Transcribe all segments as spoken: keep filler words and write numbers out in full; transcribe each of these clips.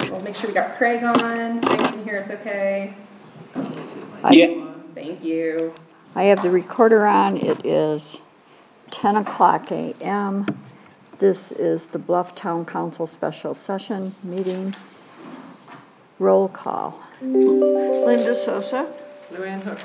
We'll make sure we got Craig on. Craig can hear us okay. Yeah. Thank you. I have the recorder on. It is ten o'clock a m This is the Bluff Town Council Special Session Meeting. Roll call. Linda Sosa. Luann Hook.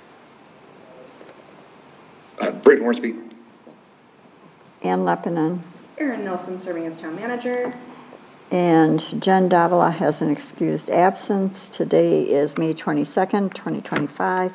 Uh, Britt Hornsby. Ann Lepinen. Erin Nelson serving as town manager. And Jen Davila has an excused absence. Today is May twenty-second, twenty twenty-five.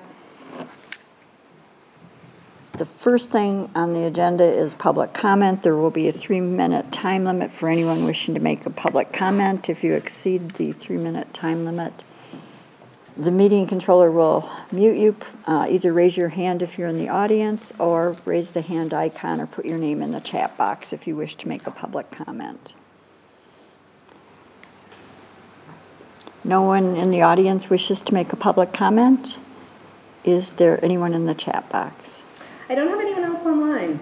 The first thing on the agenda is public comment. There will be a three-minute time limit for anyone wishing to make a public comment. If you exceed the three-minute time limit, the meeting controller will mute you. Uh, either raise your hand if you're in the audience or raise the hand icon or put your name in the chat box if you wish to make a public comment. No one in the audience wishes to make a public comment? Is there anyone in the chat box? I don't have anyone else online.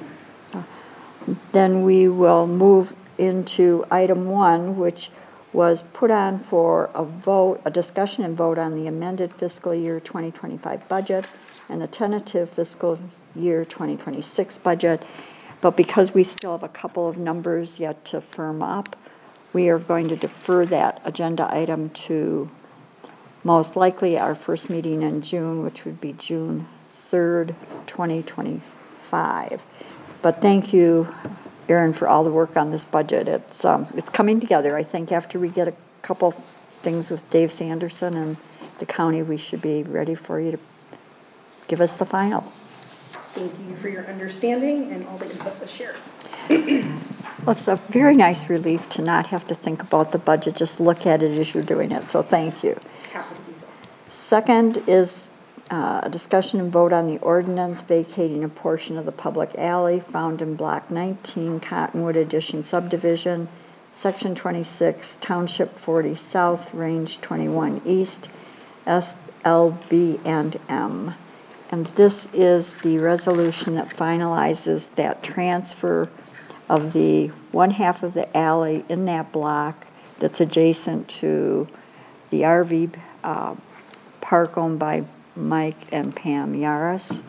Then we will move into item one, which was put on for a vote, a discussion and vote on the amended fiscal year twenty twenty-five budget and the tentative fiscal year twenty twenty-six budget. But because we still have a couple of numbers yet to firm up, we are going to defer that agenda item to most likely our first meeting in June, which would be June third, twenty twenty-five. But thank you, Erin, for all the work on this budget. It's um, it's coming together. I think after we get a couple things with Dave Sanderson and the county, we should be ready for you to give us the final. Thank you for your understanding and all the input this year. Well, it's a very nice relief to not have to think about the budget, just look at it as you're doing it, so thank you. Happy to do so. Second is uh, a discussion and vote on the ordinance vacating a portion of the public alley found in Block nineteen, Cottonwood Addition subdivision, Section twenty-six, Township forty South, Range twenty-one East, S L B and M. And this is the resolution that finalizes that transfer of the one half of the alley in that block that's adjacent to the R V uh, park owned by Mike and Pam Yaris.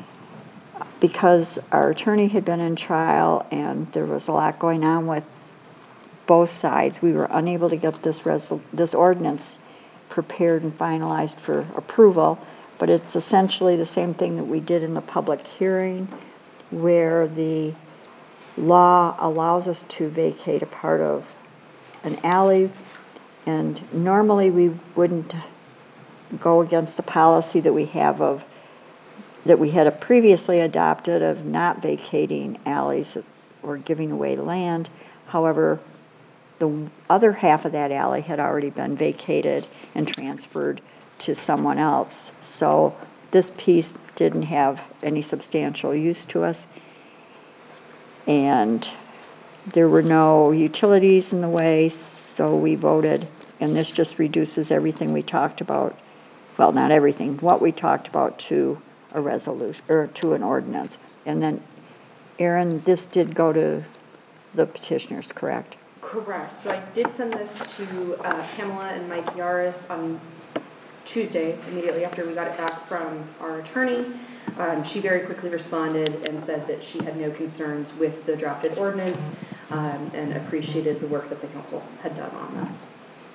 Because our attorney had been in trial and there was a lot going on with both sides, we were unable to get this resol- this ordinance prepared and finalized for approval. But it's essentially the same thing that we did in the public hearing, where the law allows us to vacate a part of an alley, and normally we wouldn't go against the policy that we have of that we had previously adopted of not vacating alleys or giving away land. However, the other half of that alley had already been vacated and transferred to someone else. So this piece didn't have any substantial use to us. And there were no utilities in the way, so we voted, and this just reduces everything we talked about. Well, not everything, what we talked about to a resolution, or to an ordinance. And then, Erin, this did go to the petitioners, correct? Correct. So I did send this to uh, Pamela and Mike Yaris on Tuesday, immediately after we got it back from our attorney. Um, she very quickly responded and said that she had no concerns with the drafted ordinance um, and appreciated the work that the council had done on this.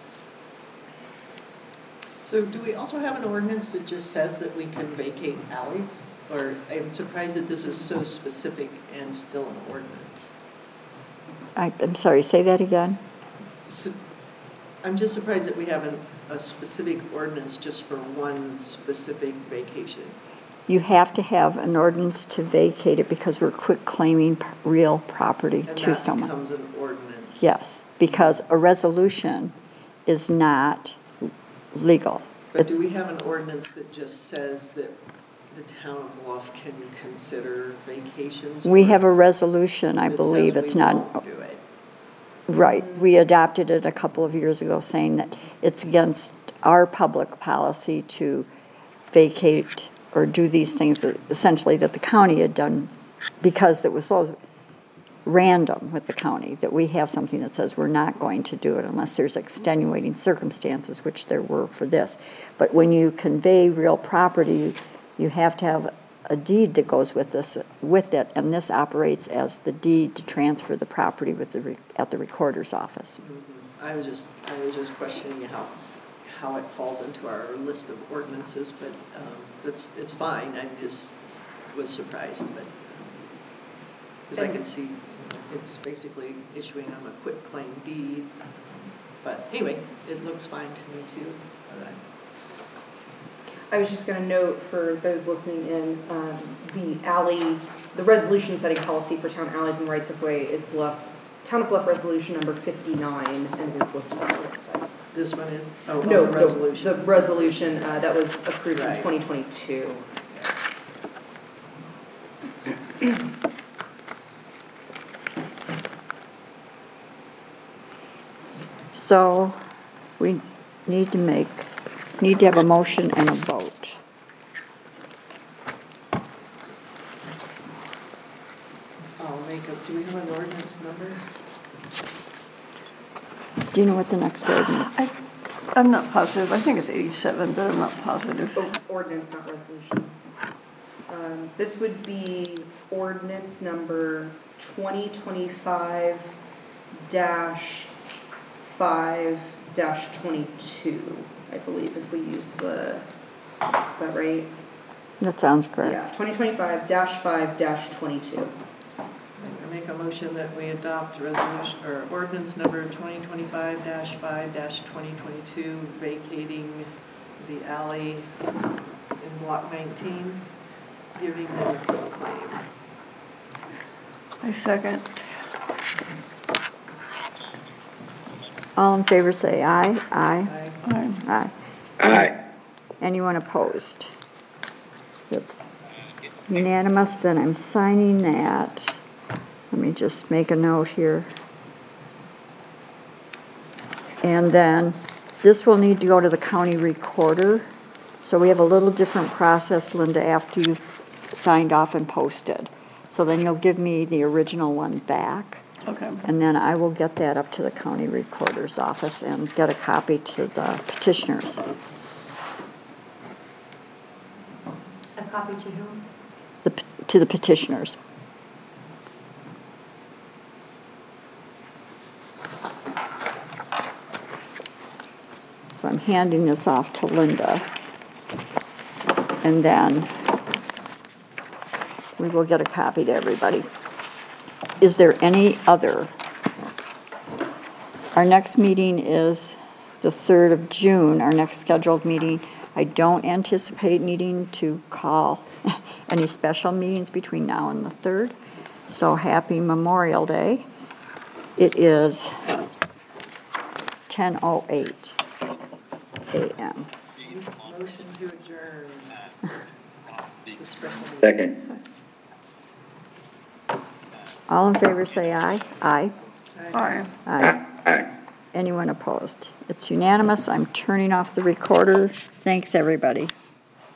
So do we also have an ordinance that just says that we can vacate alleys? Or I'm surprised that this is so specific and still an ordinance. I, I'm sorry, say that again? So, I'm just surprised that we have an, a specific ordinance just for one specific vacation. You have to have an ordinance to vacate it because we're quit claiming p- real property And to that someone. becomes an ordinance. Yes, because a resolution is not legal. But do we have an ordinance that just says that the town of Bluff can consider vacations? We have a resolution, I that believe, says it's we not, won't do it? right. We adopted it a couple of years ago saying that it's against our public policy to vacate or do these things that essentially that the county had done because it was so random with the county, that we have something that says we're not going to do it unless there's extenuating circumstances, which there were for this. But when you convey real property, you have to have a deed that goes with this, with it, and this operates as the deed to transfer the property with the, re- at the recorder's office. Mhm. I was just, I was just questioning how, how it falls into our list of ordinances, but um, that's, it's fine. I just was surprised, but, because I could see it's basically issuing them a quit claim deed. But anyway, it looks fine to me too. But I- I was just gonna note for those listening in, um, the alley, the resolution setting policy for town alleys and rights of way is Bluff, Town of Bluff Resolution number fifty-nine, and it is listed on the website. This one is, oh, No, the no, resolution. the resolution, uh, that was approved in Right. twenty twenty-two. So we need to make, need to have a motion and a vote. I'll make a, do we have an ordinance number? Do you know what the next ordinance? I, I'm not positive. I think it's eighty-seven, but I'm not positive. Oh, ordinance, not resolution. Um, this would be ordinance number twenty twenty-five dash five dash twenty-two, I believe, if we use the, is that right? That sounds correct. Yeah, twenty twenty-five dash five dash twenty-two. I make a motion that we adopt resolution, or ordinance number twenty twenty-five dash five dash twenty twenty-two, vacating the alley in block nineteen, giving them a quit claim. I second. All in favor say aye. Aye. I- Aye. Aye. Aye. Anyone opposed? It's unanimous, then I'm signing that. Let me just make a note here. And then this will need to go to the county recorder. So we have a little different process, Linda, after you've signed off and posted. So then you'll give me the original one back. Okay. And then I will get that up to the county recorder's office and get a copy to the petitioners. A copy to whom? The, p- to the petitioners. So I'm handing this off to Linda. And then we will get a copy to everybody. Is there any other? Our next meeting is the third of June, our next scheduled meeting. I don't anticipate needing to call any special meetings between now and the third. So happy Memorial Day. It is ten oh eight a m Motion to adjourn. The special meeting. Second. All in favor say aye. Aye. Aye. Aye. Aye. Anyone opposed? It's unanimous. I'm turning off the recorder. Thanks, everybody.